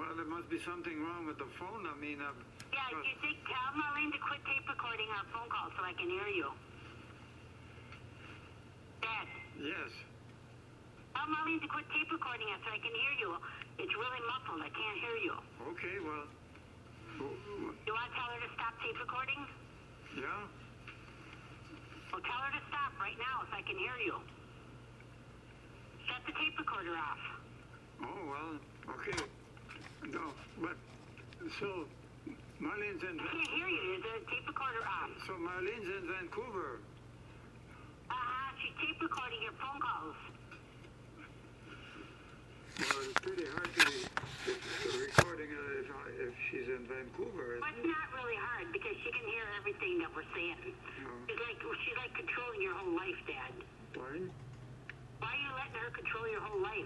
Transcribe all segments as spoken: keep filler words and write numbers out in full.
Well, there must be something wrong with the phone. I mean, uh, Yeah, you think, tell Marlene to quit tape recording our phone call so I can hear you. Dad. Yes. Tell Marlene to quit tape recording it so I can hear you. It's really muffled. I can't hear you. Okay, well. You want to tell her to stop tape recording? Yeah? Well, tell her to stop right now so I can hear you. Shut the tape recorder off. Oh, well, okay. No, but, so, Marlene's in... I can't hear you. Is the tape recorder on? So Marlene's in Vancouver. Uh-huh. She's tape recording your phone calls. Well, it's pretty hard to be recording her if, I, if she's in Vancouver. Well, it's not really hard because she can hear everything that we're saying. No. She's like, she's like controlling your whole life, Dad. Pardon? Why are you letting her control your whole life?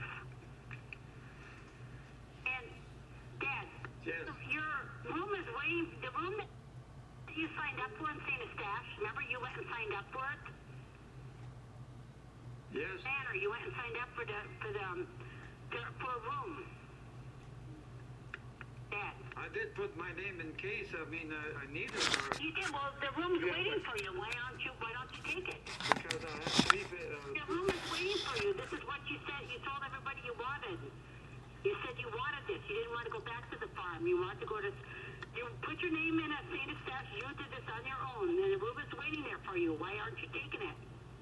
And, Dad, Yes. your room is waiting, the room that you signed up for in Saint Eustache, remember you went and signed up for it? Yes. Banner, you went and signed up for the, for the, um, the for a room. Dad. I did put my name in case. I mean, uh, I needed her. You did, well, the room's Yeah, waiting but- for you. Why don't you, why don't you take it? Because I have three... Uh, The room is waiting for you. This is what you said. You told everybody you wanted. You said you wanted this. You didn't want to go back to the farm. You wanted to go to... You put your name in at Saint Eustache. You did this on your own. And the room is waiting there for you. Why aren't you taking it?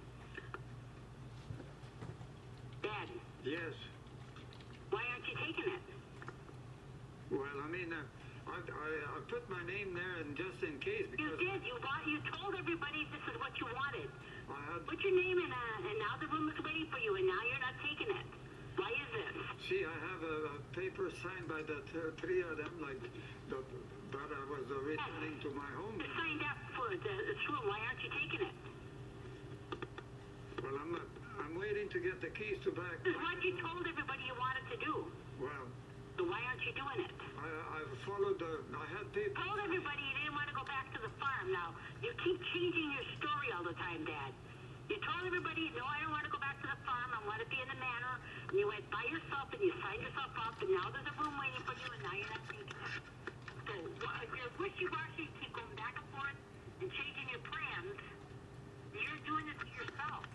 Dad, yes. why aren't you taking it? Well, I mean, uh, I, I, I put my name there and just in case You because did. You want, you told everybody this is what you wanted. I had... Put your name in, uh, and now the room is waiting for you, and now you're not taking it. Why is this? See, I have a, a paper signed by the th three of them, like the, that I was uh, returning to my home. You signed up for the, this room. Why aren't you taking it? Well, I'm not. I'm waiting to get the keys to back. This is what you told everybody you wanted to do. Well, So why aren't you doing it? I, I followed the. I had paper. Told everybody you didn't want to go back to the farm. Now, you keep changing your story all the time, Dad. You told everybody, no, I don't want to go back to the farm. I want to be in the manor. And you went by yourself and you signed yourself up, and now there's a room waiting for you, and now you're not taking it. So well, if you're wishy-washy, keep going back and forth and changing your plans, you're doing it to yourself.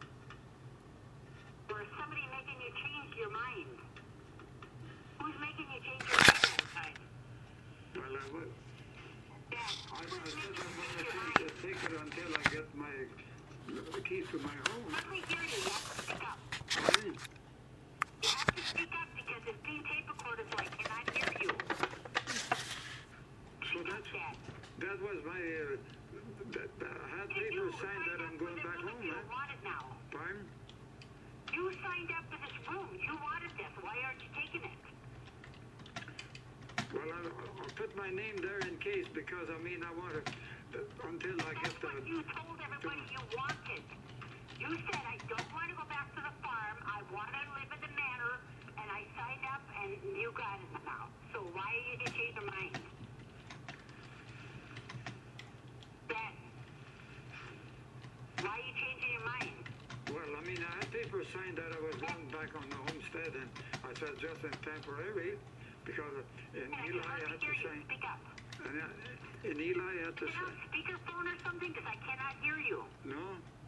Or is somebody making you change your mind? Who's making you change your mind all the time? Well, I would. Dad, I, I who's said making I'm you going change to your take, mind? it- take it until I get my the keys to my home. Let me hear you. You have to speak up. Pardon? You have to speak up because it's being tape recorded, so I cannot hear you. So that's Dad. that was my. Uh, that, that I had paper signed that I'm going back home, You man. don't want it now. Pardon? You signed up for this room. You wanted this. Why aren't you taking it? Well, I'll, I'll put my name there in case because I mean I want to until I get That's the. what you told everybody you wanted. You said, I don't want to go back to the farm. I want to live in the manor, and I signed up, and you got it now. So why are you going to change your mind? Dad, why are you changing your mind? Well, I mean I had paper signed that I was going back on the homestead, and I said just in temporary because in And I Eli can I hardly had to hear you. sign. Speak up. And uh, in Eli I had to Get on sign. speakerphone or something, because I cannot hear you. No.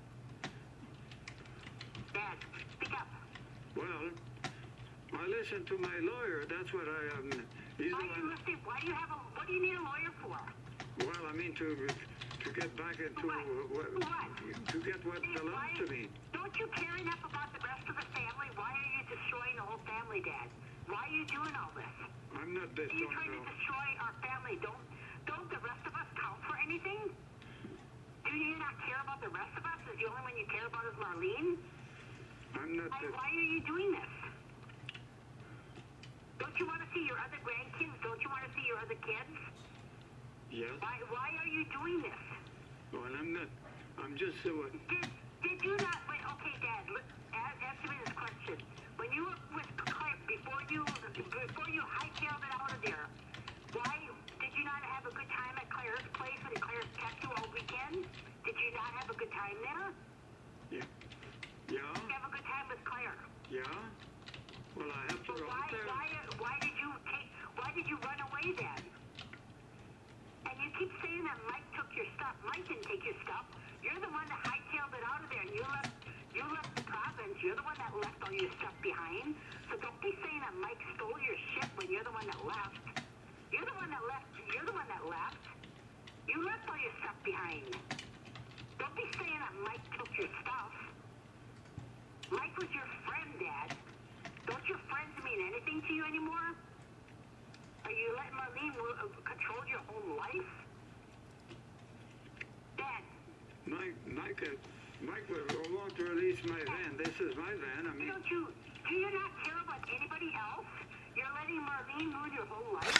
Dad, speak up. Well, I listened to my lawyer. That's what I um. He's Why the are you one. listening? Why do you have a? What do you need a lawyer for? Well, I mean to to get back into What? what, What? to get what Dad, belongs why- to me. Don't you care enough about the rest of the family? Why are you destroying the whole family, Dad? Why are you doing all this? I'm not this Are you one, trying to though. destroy our family? Don't don't the rest of us count for anything? Do you not care about the rest of us? Is the only one you care about is Marlene? I'm not Why, this. why are you doing this? Don't you want to see your other grandkids? Don't you want to see your other kids? Yes. Why why are you doing this? Well, I'm not. I'm just uh, what. Did did you not? Wait, okay, Dad. Look, a- answer me this question. When you were with Claire, before you before you hightailed it out of there, why did you not have a good time at Claire's place when Claire kept you all weekend? Did you not have a good time there? Yeah. Yeah. Did you have a good time with Claire? Yeah. Well, I have to So go why out there. why why did you take? Why did you run away then? And you keep saying that Mike took your stuff. Mike didn't take your stuff. You're the one that hightailed it out of there, and you left. You left the province. You're the one that left all your stuff behind. So don't be saying that Mike stole your shit when you're the one that left. You're the one that left. You're the one that left. You left all your stuff behind. Don't be saying that Mike took your stuff. Mike was your friend, Dad. Don't your friends mean anything to you anymore? Are you letting Marlene control your whole life? Dad. Mike, Mike, uh, Mike will want to release my van. This is my van. I mean, Don't you, do you not care about anybody else? You're letting Marlene ruin your whole life?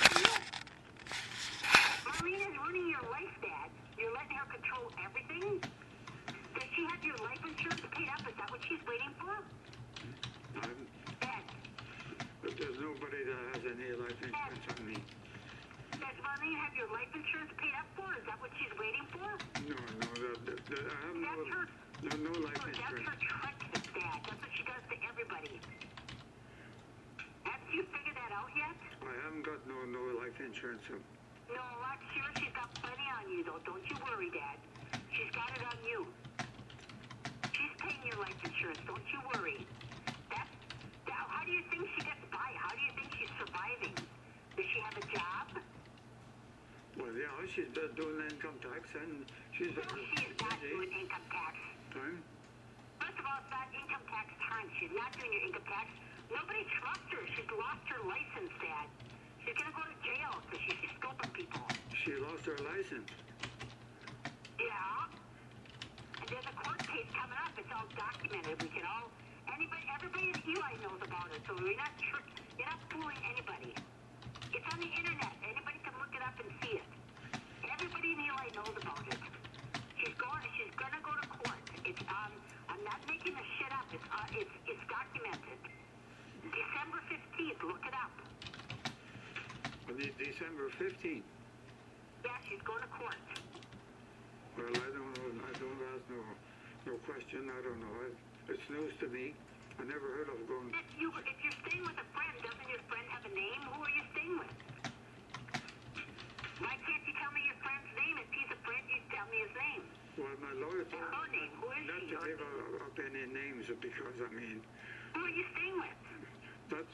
Marlene is ruining your life, Dad. You're letting her control everything? Does she have your life insurance paid up? Is that what she's waiting for? I'm, Dad. but there's nobody that has any life insurance on me. Does Marlene have your life insurance paid up for? Is that what she's waiting for? No, no, that, that, that, I have That's no, her, no, no life that's insurance. her trick, Dad. That's what she does to everybody. Haven't you figured that out yet? I haven't got no, no life insurance. So. No, I'm sure she's got plenty on you, though. Don't you worry, Dad. She's got it on you. She's paying your life insurance. Don't you worry. That, that, how do you think she gets by? How do you think she's surviving? Does she have a job? Well, yeah, she's been doing income tax, and she's No, she is not busy. doing income tax. Time? First of all, it's not income tax time. She's not doing your income tax. Nobody trusts her. She's lost her license, Dad. She's going to go to jail because she's stopping people. She lost her license. Yeah. And there's a court case coming up. It's all documented. We can all, anybody, everybody in Eli knows about it. So you're not trick, you're not fooling anybody. It's on the internet. Anybody can look it up and see it. Everybody in Eli knows about it. She's going. She's going to go to court. It's um. I'm not making this shit up. It's uh. It's it's documented. December fifteenth. Look it up. On the December fifteenth. Yeah, she's going to court. Well, I don't know. I don't ask no, no question. I don't know. It, it's news to me. I never heard of going. If you if you're staying with a friend, doesn't your friend have a name? Who are you staying with? Why can't you tell me your friend's name? If he's a friend, you tell me his name. Well, my lawyer told Her me name. Who is not she? to give up, up any names because I mean Who are you staying with? that's.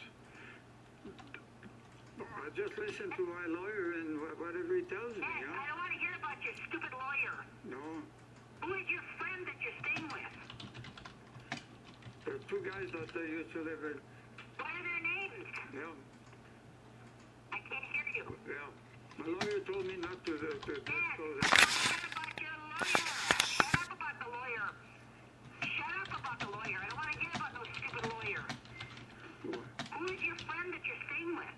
I just listen to my lawyer and wha- whatever he tells me. Hey, I Huh? don't want to hear about your stupid lawyer. No, Who is your friend that you're staying with? there's two guys that they used to live in. What are their names? Yeah, I can't hear you. yeah. My lawyer told me not to to, to Dad, disclose shut it. up about your lawyer. Shut up about the lawyer. Shut up about the lawyer. I don't want to hear about no stupid lawyer. Who is your friend that you're staying with?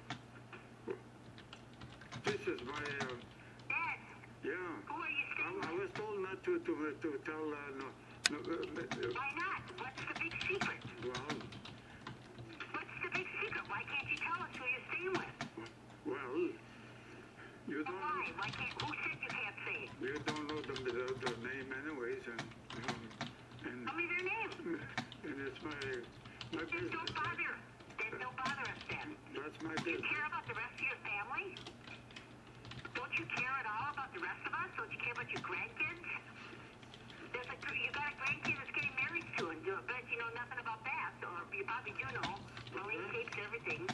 This is my. Uh, Dad, yeah. who are you I, staying I with? was told not to to to tell. Uh, no, no, uh, uh, Why not? What's the big secret? well, What's the big secret? Why can't you tell us who you're staying with? well, you And don't. why? Why can't? Who said you can't say? You don't know the, the, the name anyways, and um, and Tell me their name. and it's my my Then business. don't bother. Then don't bother us then. That's my Do you business. care about the rest of your family? Don't you care at all about the rest of us? Don't you care about your grandkids? There's a, you got a grandkid that's getting married soon. Do I bet you know nothing about that, or you probably do know. Marlene tapes everything.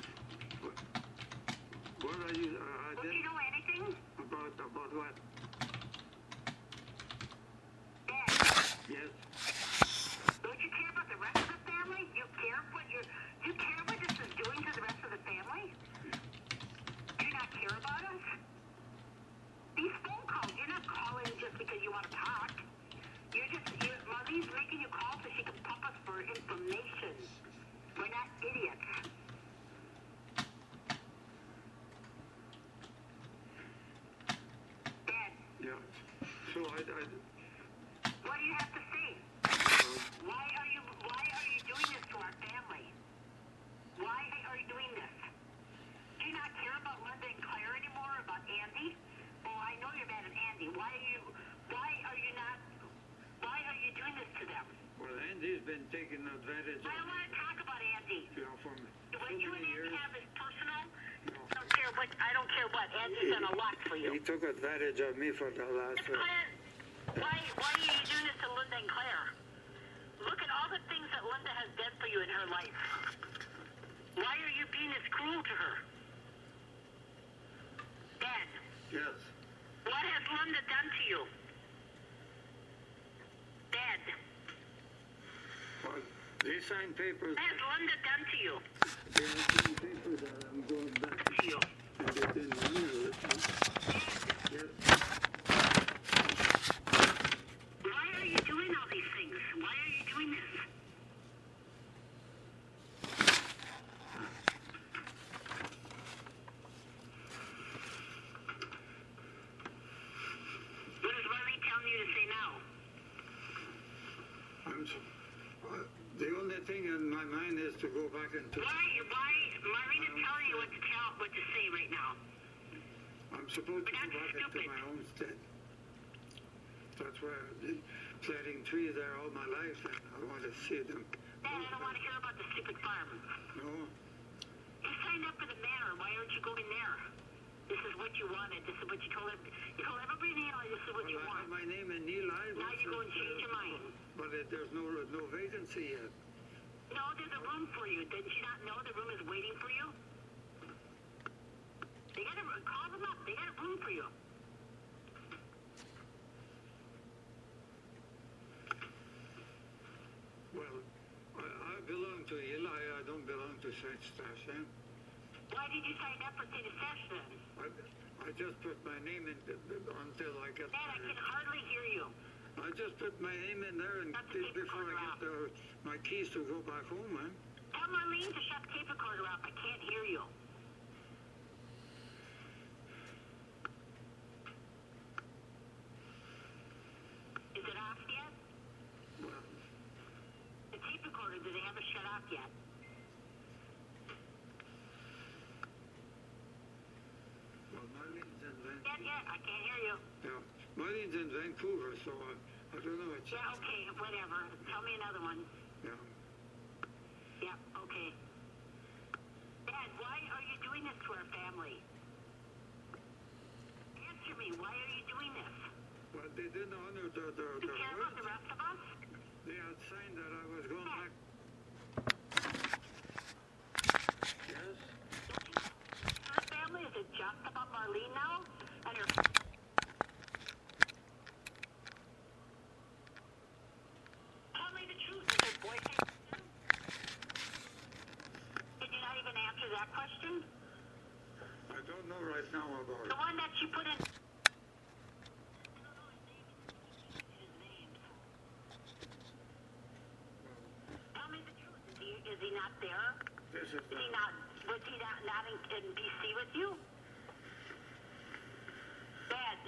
What are you? Uh, I Don't you didn't know anything? about about what? Dad, Yes. don't you care about the rest of the family? You care what you you care what this is doing to the rest of the family? Do you not care about us? These phone calls, you're not calling just because you want to talk. You're just, you're, Marlene's making you call so she can pump us for information. We're not idiots. Dad, Yeah. So I, I what do you have to say? uh, Why are you, why are you doing this to our family? Why are you doing this? Do you not care about Linda and Claire anymore, about Andy? Oh, I know you're mad at Andy. Why are you, why are you not, why are you doing this to them? well, Andy's been taking advantage I of don't want to talk about Andy. you know for so What you and many Andy years. have is personal. No. So what? I don't care what. Andy's done a lot for you. He took advantage of me for the last... Claire, why, why are you doing this to Linda and Claire? Look at all the things that Linda has done for you in her life. Why are you being this cruel to her? Dad. Yes. What has Linda done to you? Dad. Well, they signed papers... What has Linda done to you? They signed papers that I'm going back To you. and they didn't honor it. Yes. Why are you doing all these things? Why are you doing this? What is Marlene telling you to say now? I'm so, uh, the only thing in my mind is to go back into... Why, why, Marlene is telling you what to tell, what to say right now. I'm supposed to go But back that's into stupid. my homestead. That's why I've been planting trees there all my life, and I want to see them. Dad, I don't want to hear about the stupid farm. No, You signed up for the manor. Why aren't you going there? This is what you wanted. This is what you told everybody. You told everybody in Eli this is what you well, I have want. my name in Eli. Now you go and change your mind. But it, there's no no vacancy yet. No, there's a room for you. Didn't you not know the room is waiting for you? They got a call them up. They got a room for you. Well, I, I belong to Eli. I don't belong to Saint Station. Why did you sign up for Saint Eustache then? I, I just put my name in th- th- until I get Dad, I my, can hardly hear you. I just put my name in there and Shut the tape before I recorder get the, my keys to go back home, man. Tell Marlene to shut the tape recorder off. I can't hear you. Is it off yet? Well, The tape recorder, do they have it shut off yet? well, Marlene's in Vancouver. Yet, yet. I can't hear you. Yeah, Marlene's in Vancouver, so I, I don't know. It's, Yeah, okay, whatever. Tell me another one. yeah. Yeah, okay. Dad, why are you doing this to our family? Answer me. Why are you doing this? Well, they didn't honor the, the, Do the you care about word. the rest of us? They had signed that I was going back. Yes? Our family, is it just about Marlene now? And her... Tell me the truth. Is her boyfriend... Did you not even answer that question? I don't know right now about The it. one that you put in... Tell me the truth. Is he, is he not there? This is Is he the, not... Was he not, not in, in B C with you? Dad.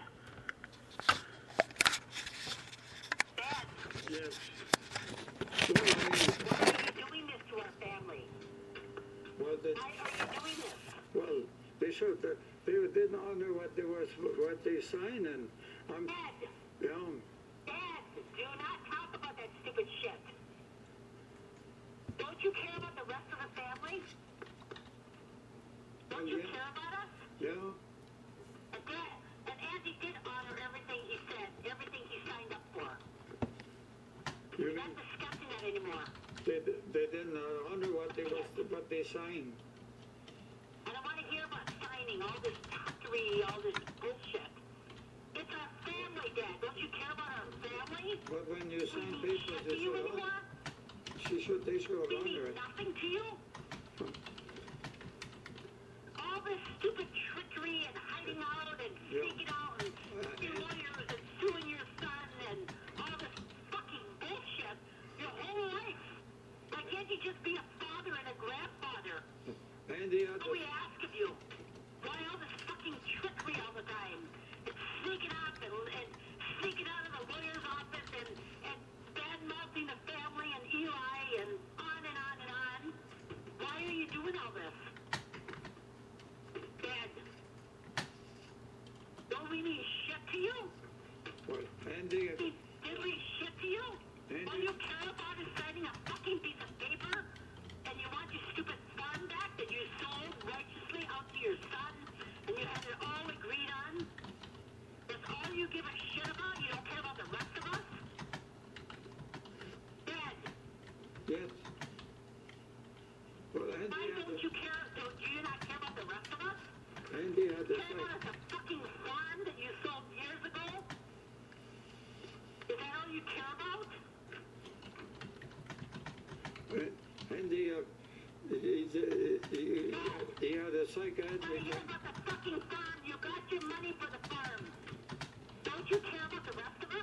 Dad. yes. Well, I mean, Why are you doing this to our family? well, they, Why are you doing this? well, they should. They, they didn't honor what they was what they signed, and I'm Dad. yeah. Dad, do not talk about that stupid shit. Don't you care about the rest of the family? Don't you Yeah. care about us? Yeah. And Dad, and Andy did honor everything he said, everything he signed up for. You We're mean not discussing that anymore. they they didn't uh, honor what they was what they signed? I don't want to hear about signing all this trickery, all this bullshit. It's our family, Dad. Don't you care about our family? But when you We sign mean papers, shit they to you should anymore? honor. She should. They should We honor mean it. nothing to you? All this stupid trickery and hiding out and Yeah. sneaking out and your lawyers and suing your son and all this fucking bullshit your whole life. Why can't you just be a father and a grandfather? Andy had What do we ask of you? Why all this fucking trickery all the time? And sneaking up and, and sneaking out of the lawyer's office and, and bad-mouthing the family and Eli and on and on and on. Why are you doing all this? Dad, don't we mean shit to you? what Andy. Did did we shit to you? Andy. All you care about is signing a fucking piece of paper? And you want your stupid farm back that you sold righteously out to your son this care way. about is a fucking farm that you sold years ago? Is that all you care about? And the, uh, he's, uh, he, he had a psychiatric. Nobody cares about the fucking farm. You got your money for the farm. Don't you care about the rest of us?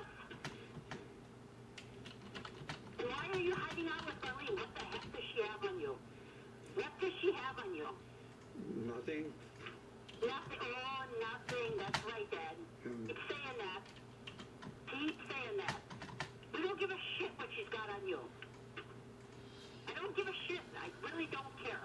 And why are you hiding out with Marlene? What the heck does she have on you? What does she have on you? Nothing. Nothing. Oh, nothing. That's right, Dad. Um, Keep saying that. Keep saying that. We don't give a shit what she's got on you. I don't give a shit. I really don't care.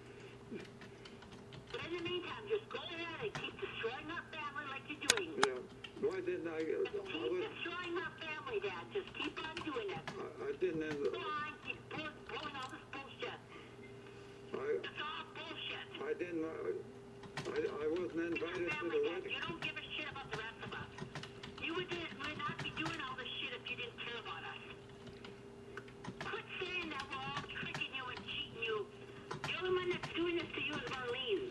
But in the meantime, just go ahead and keep destroying our family like you're doing. yeah. Why didn't I? Just I, keep was, destroying our family, Dad. Just keep on doing it. I, I didn't. Go on, keep blowing, blowing all this bullshit. I, It's all bullshit. I didn't. I, I, I wasn't It's your invited to family, the Dad. wedding. You don't give a shit about the rest of us. You would, would not be doing all this shit if you didn't care about us. Quit saying that we're all tricking you and cheating you. The only one that's doing this to you is Marlene.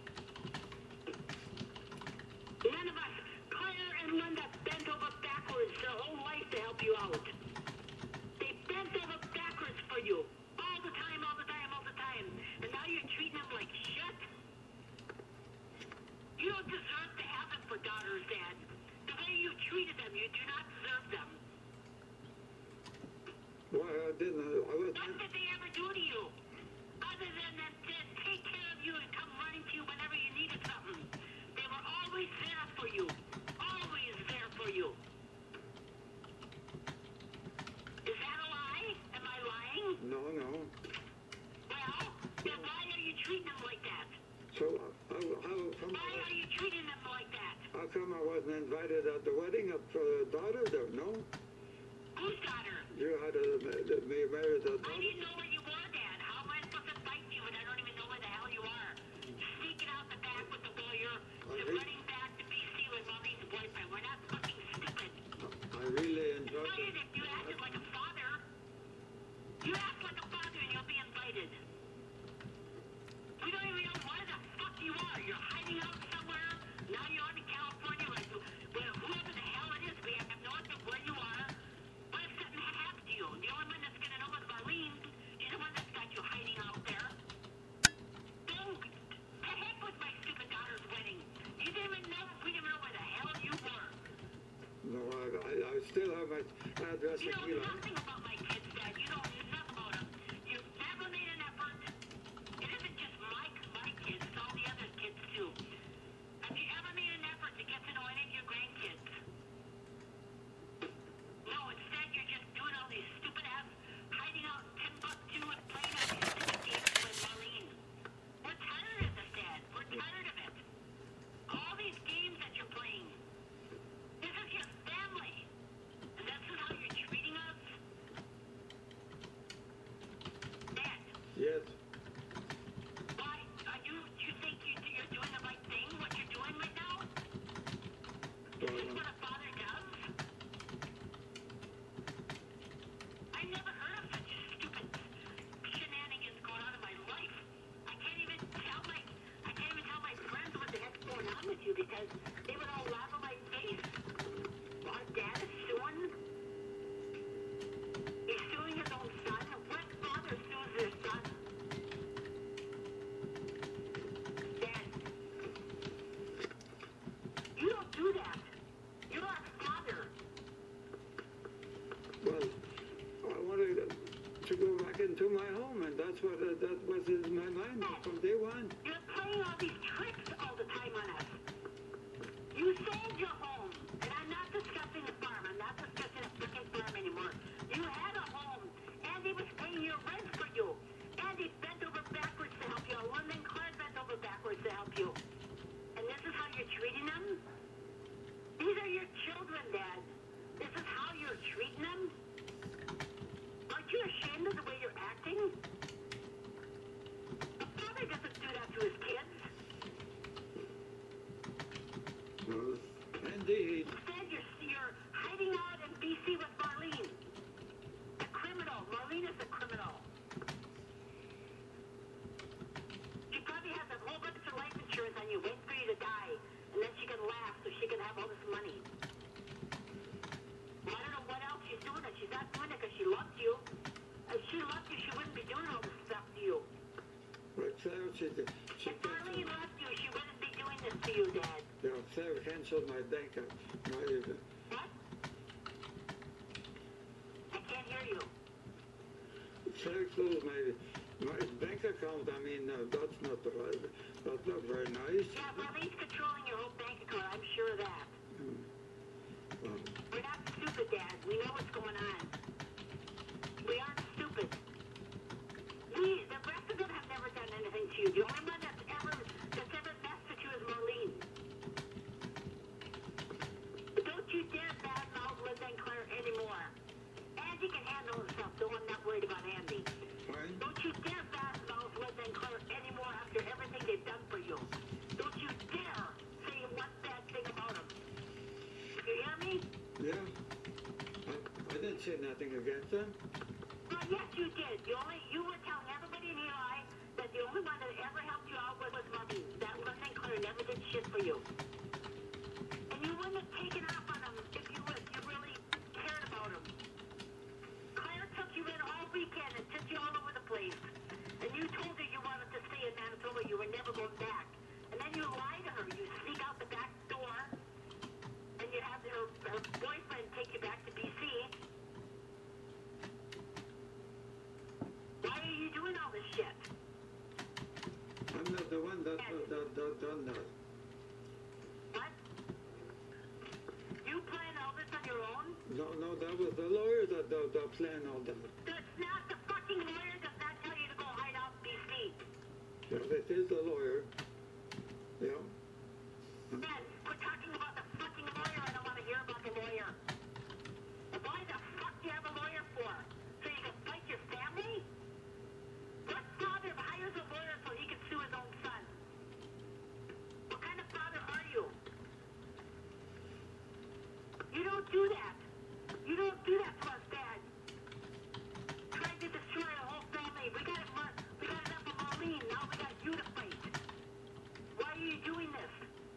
None of us, Claire and Linda, bent over backwards their whole life to help you out. They bent over backwards for you. All the time, all the time, all the time. And now you're treating them like shit? You don't deserve to have them for daughters, Dad. The way you treated them, you do not deserve them. Why I didn't. I, I What wasn't. did they ever do to you? Other than that, to take care of you and come running to you whenever you needed something. They were always there for you. Always there for you. Is that a lie? Am I lying? No, no. Well, then why are you treating them like that? So how, how come? Why are you treating them like that? How come I wasn't invited at the wedding of uh, daughter? There, no. Whose daughter? You had a, a, me married a I daughter. didn't know where you were, Dad. How am I supposed to fight you when I don't even know where the hell you are? Sneaking out the back with the lawyer, you're hate- running back to B C with Marlene's boyfriend. We're not fucking stupid. I really It's enjoyed not it. if you acted like a father. You act like a father and you'll be invited. We don't even know where the fuck you are. You're hiding out somewhere. Now you're on to California. Like, well, whoever the hell it is, we have no idea where you are. What if something had happened to you? The only one that's gonna know is Marlene. She's the one that's got you hiding out there. Don't. To heck with my stupid daughter's wedding. You didn't even know. We didn't know where the hell you were. No, I, I, I still have my address You in know Elon. nothing about my kids, Dad. You know enough about them. You've never made an effort. It isn't just my, my kids, it's all the other kids too. Have you ever made an effort to get to know any of your grandkids? No, instead you're just doing all these stupid ass hiding out in Timbuktu and playing all these stupid games with Marlene. We're tired of this, Dad. We're tired of it. All these games that you're playing. This is your family. And this is how you're treating us? Dad, Yes. why are you, do you think you, you're doing the right thing, what you're doing right now? Is this Well, what a father does? I never heard of such stupid shenanigans going on in my life. I can't even tell my, I can't even tell my friends what the heck's going on with you because they would all laugh in my face. Our dad is suing. He's suing his own son. What father sues their son? Dad, you don't do that. You're a father. well, I wanted to go back into my home, and that's what uh, that was in my mind from day one. You're playing all these tricks all the time on us. You sold your home, and I'm not discussing the farm. I'm not discussing a freaking farm anymore. You had a home. Andy was paying your rent for you. Andy bent over backwards to help you. London Clark bent over backwards to help you. And this is how you're treating them? These are your children, Dad. This is how you're treating them? Aren't you ashamed of the way you're acting? A father doesn't do that to his kids. Well, and she, she If Marlene loved you, she wouldn't be doing this to you, Dad. yeah, Sarah canceled my bank account. My, What? I can't hear you. Sarah closed my, my bank account. I mean, uh, that's not right. That's not very nice. Yeah, Marlene's controlling your whole bank account. I'm sure of that. Mm. Well, We're not stupid, Dad. We know what's going on. We aren't stupid. We, the rest of them have never done anything to you. The only one that's ever, that's ever messed with you is Marlene. Don't you dare badmouth Linda and Claire anymore. Andy can handle himself, so I'm not worried about Andy. fine. Don't you dare badmouth Linda and Claire anymore after everything they've done for you. Don't you dare say one bad thing about them. You hear me? Yeah. I, I didn't say nothing against them. Well, yes, you did. You only you were telling everybody in Eli that the only one that ever helped you out was, was Marlene. That Linda and Claire never did shit for you. And you wouldn't have taken off on them if you would, you really cared about them. Claire took you in all weekend and took you all over the place. And you told her you wanted to stay in Manitoba. You were never going back. And then you lied to her. You sneak out the back door. And you have her, her boyfriend take you back to B C. Why are you doing all this shit? I'm not the one that that, that, that done that. What? You planned all this on your own? No, no, that was the lawyer that that, that planned all that. That's not the fucking lawyer does not tell you to go hide out in B C. Yeah, this is the lawyer. Yeah. Ben, quit talking about the fucking lawyer. I don't want to hear about the lawyer. Why the fuck do you have a lawyer for? So you can fight your family? What father hires a lawyer so he can sue his own son? What kind of father are you? You don't do that. You don't do that to us, Dad. Trying to destroy our whole family. We got it. We got enough of Marlene. Now we got you to fight. Why are you doing this?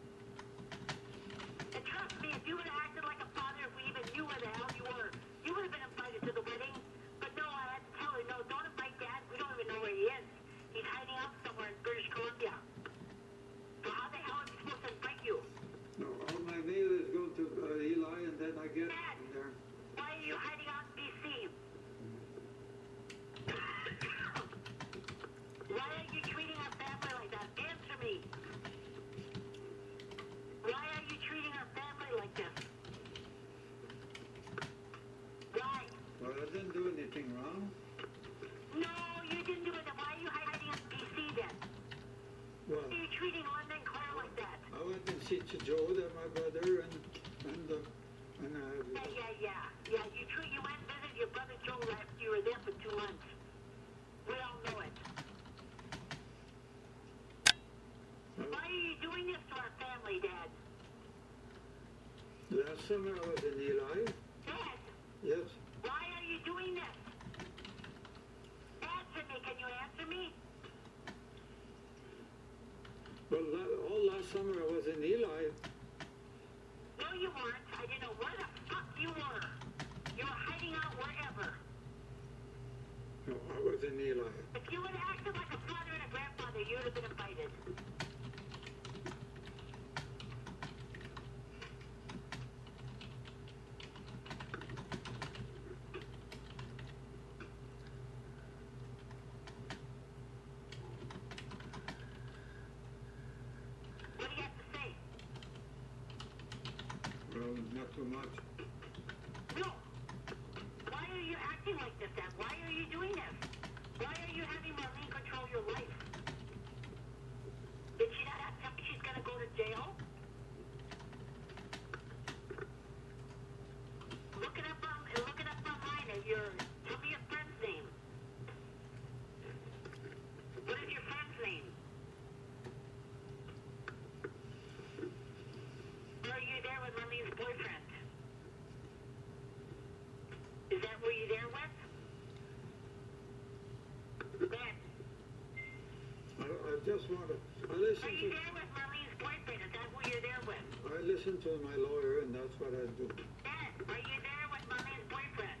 And trust me, if you would have acted like a father, if we even knew where the hell you were, you would have been invited to the wedding. But no, I had to tell her, no, don't invite Dad. We don't even know where he is. He's hiding out somewhere in British Columbia. So how the hell am I supposed to invite you? No, all my mail is going to uh, Eli, and then I get Dad, in there. why are you hiding out in B C? Why are you treating our family like that? Answer me. Why are you treating our family like this? Why? Well, I didn't do anything wrong. No, you didn't do it. Then why are you hiding in B C then? Well, Why are you treating Linda and Claire like that? I went and see to Joe, that my brother, and and uh, and uh, Yeah, yeah, yeah. Yeah, you treat, you went and visited your brother Joe last you were there for two months. We all know it. Why are you doing this to our family, Dad? last summer I was in Eli. Dad, Yes. why are you doing this? Answer me. Can you answer me? Well, la- all last summer I was in Eli. No, you weren't. I didn't know where the fuck you were. You were hiding out wherever. No, I was in Eli. If you would have acted like a father and a grandfather, you would have been invited. What do you have to say? Well, not too much. No. Why are you acting like this, Dad? Why are you doing this? Why are you having Marlene control your life? Did she not have to tell me she's gonna go to jail? Look it up on look it up online and your tell me your friend's name. What is your friend's name? Are you there with Marlene's boyfriend? Is that who you're there with? Ben, I, I just want to. I are listen you to. there with Marlene's boyfriend? Is that who you're there with? I listen to my lawyer, and that's what I do. Ben, are you there with Marlene's boyfriend?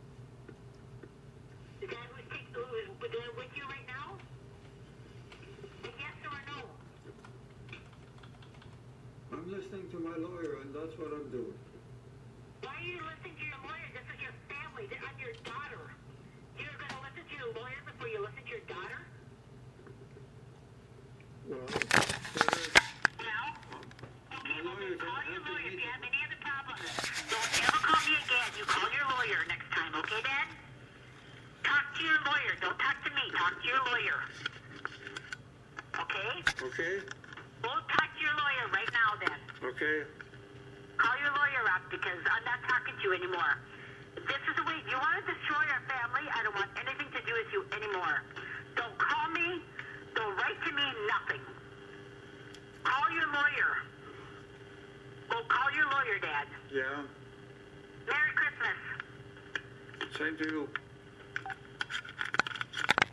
Is that who's, take, who is there with you right now? my lawyer, and that's what I'm doing. Why are you listening to your lawyer? This is your family. I'm your daughter. You're going to listen to your lawyer before you listen to your daughter? Well, better, No? Okay, my well, lawyer's then call your asking lawyer me if you to- have any other problems. Don't ever call me again. You call your lawyer next time, okay, Dad? Talk to your lawyer. Don't talk to me. Talk to your lawyer. Okay? Okay? Go talk to your lawyer right now, then. Okay? Call your lawyer up because I'm not talking to you anymore. If this is the way you want to destroy our family, I don't want anything to do with you anymore. Don't call me. Don't write to me. Nothing. Call your lawyer. Go call your lawyer, Dad. Yeah. Merry Christmas. Same to you.